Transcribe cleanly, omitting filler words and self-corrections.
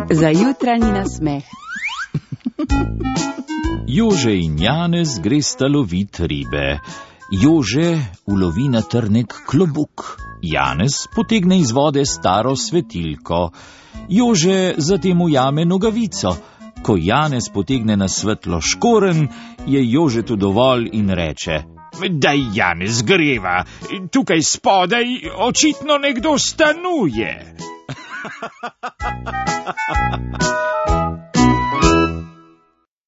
Za jutranji nasmeh. Jože in Janez gresta lovit ribe. Jože ulovi na trnek klobuk. Janez potegne iz vode staro svetilko. Jože zatem ujame nogavico. Ko Janez potegne na svetlo škorenj, je Jožetu dovolj in reče: Daj, Janez, greva, tukaj spodaj očitno nekdo stanuje.